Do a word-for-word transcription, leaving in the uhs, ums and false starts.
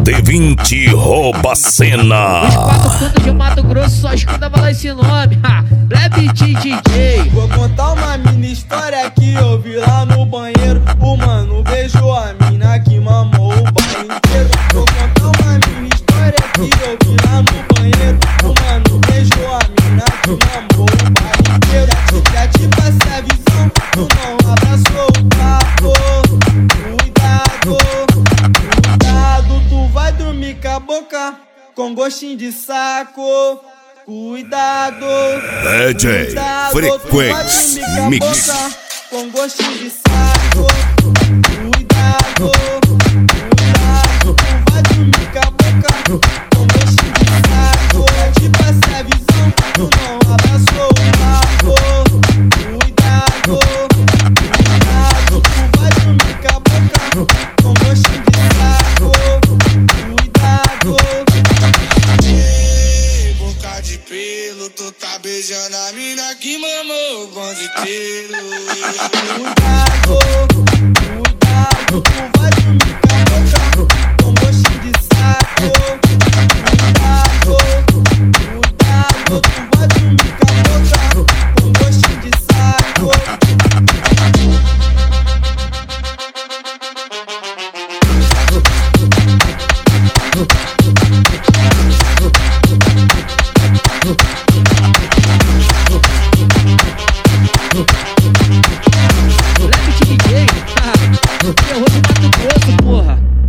D vinte rouba a cena. Os quatro cantos de Mato Grosso só escuta falar esse nome. Black D J. Vou contar uma mini história que eu vi lá no banheiro. O mano beijou a mina que mamou o bairro inteiro. Vou contar uma mini história que eu vi lá no banheiro. O mano beijou a mina que mamou o bairro inteiro. Já te passei a visão, tu não abraçou o papo. Cuidado, cuidado, tu vai dormir com a boca com gostinho de saco. Cuidado, D J cuidado, Frequency Mix. Com gostinho de saco. Cuidado, cuidado, tu vai dormir com a boca com gostinho de saco. Já te passei a visão, tu não abraçou o papo. Cuidado, cuidado, tu vai dormir com a boca com gostinho de saco. Cuidado. Boca de pelo, tu tá beijando a mina que mamou o bonde inteiro. Cuidado, cuidado,